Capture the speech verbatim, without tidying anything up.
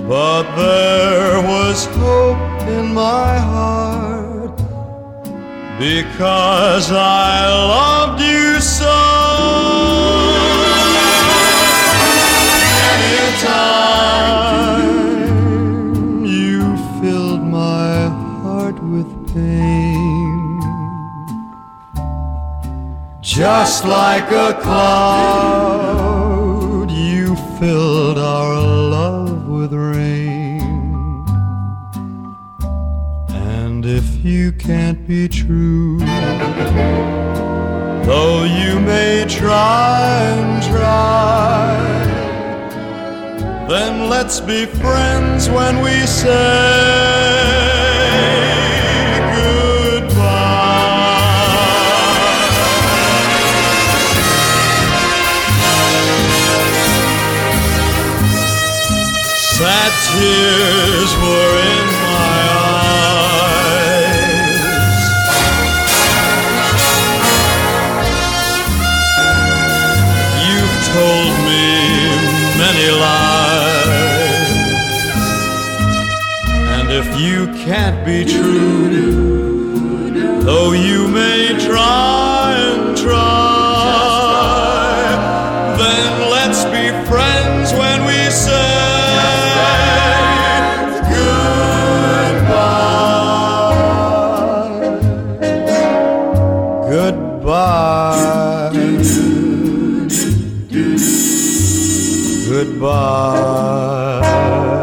but there was hope in my heart, because I loved you so. Anytime you filled my heart with pain, just like a cloud, you filled our love with rain. And if you can't be true, though you may try and try, then let's be friends when we say sad tears were in my eyes. You've told me many lies, and if you can't be true, though you may try and try, then let's be friends when we say goodbye, goodbye.